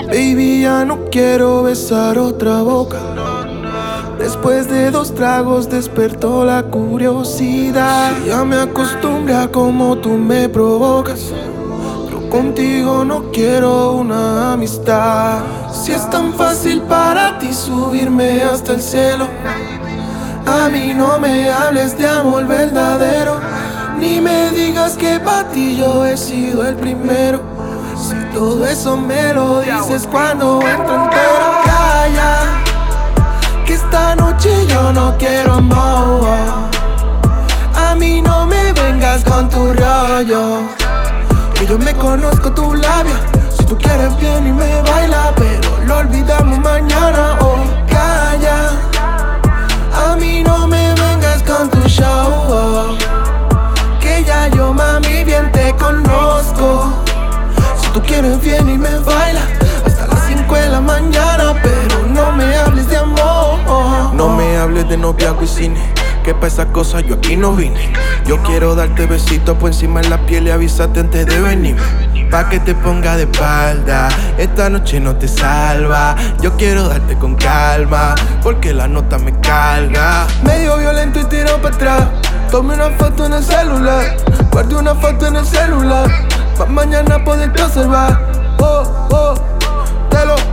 Baby, ya no quiero besar otra boca. Después de 2 tragos despertó la curiosidad. Ya me acostumbré a cómo tú me provocas, pero contigo no quiero una amistad. Si es tan fácil para ti subirme hasta el cielo, a mí no me hables de amor verdadero, ni me digas que para ti yo he sido el primero. Si todo eso me lo dices cuando entro entero. Calla, que esta noche yo no quiero amor. A mí no me vengas con tu rollo, que yo me conozco tu labia. Si tú quieres bien y me baila, pero lo olvidamos mañana. Oh, calla, a mí no me vengas con tu show, que ya yo mami bien te conozco. Si tú quieres bien y me baila hasta las 5 de la mañana, pero no me hables de amor. No me hables de noviazgo y cine, que pa' esas cosas yo aquí no vine. Yo quiero darte besitos por encima de la piel y avisarte antes de venir, pa' que te ponga de espalda. Esta noche no te salva. Yo quiero darte con calma, porque la nota me carga. Medio violento y tiro para atrás. Tomé una foto en el celular, guardé una foto en el celular, pa' mañana poderte observar. Oh, oh, te lo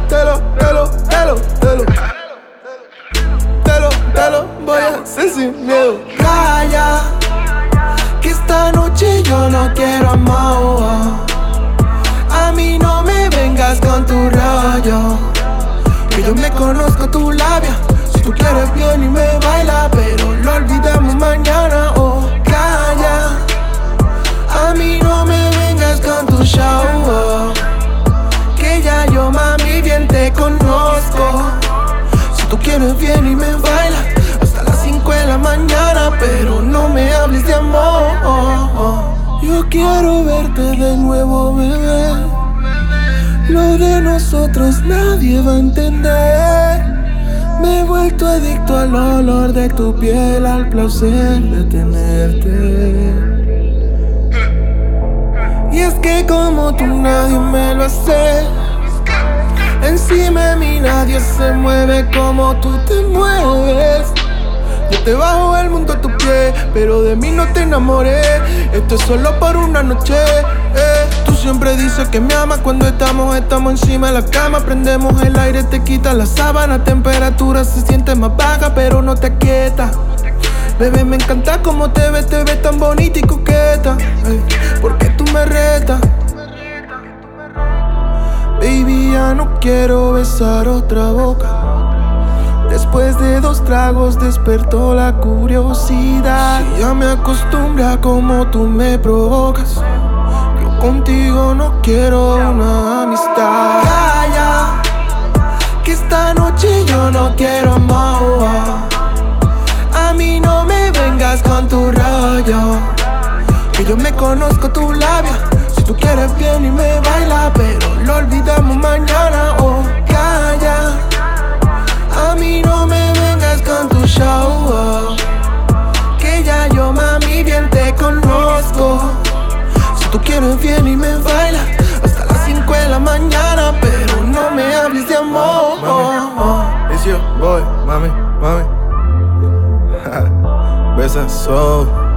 voy a hacer sin miedo. Calla, que esta noche yo no quiero amor. A mí no me vengas con tu rollo, que yo me conozco tu labia. Si tú quieres bien y me baila, pero lo olvidamos mañana. Oh, calla, a mí no me vengas con tu show, que ya yo mami bien te conozco. Si tú quieres bien y me baila hasta las 5 de la mañana, pero no me hables de amor. Yo quiero verte de nuevo, bebé. Lo de nosotros nadie va a entender. Me he vuelto adicto al olor de tu piel, al placer de tenerte. Y es que como tú nadie me lo hace. Encima de mí nadie se mueve como tú te mueves. Yo te bajo el mundo a tu pie, pero de mí no te enamoré. Esto es solo por una noche. Tú siempre dices que me amas cuando estamos encima de la cama. Prendemos el aire, te quita la sábana. Temperatura se siente más baja, pero no te aquieta. Bebé, me encanta cómo te ves tan bonita y coqueta. Porque tú me retas. Baby, ya no quiero besar otra boca. Después de 2 tragos despertó la curiosidad. Si ya me acostumbré a cómo tú me provocas, yo contigo no quiero una amistad. Calla, que esta noche yo no quiero amor. A mí no me vengas con tu rollo, que yo me conozco tu labia. Si tú quieres bien y me baila, pero lo olvidamos mañana. Oh, calla, a mí no me vengas con tu show, que ya yo mami bien te conozco. Si tú quieres bien y me baila hasta las 5 de la mañana, pero no me hables de amor. Mami, it's your boy, mami. Besa so.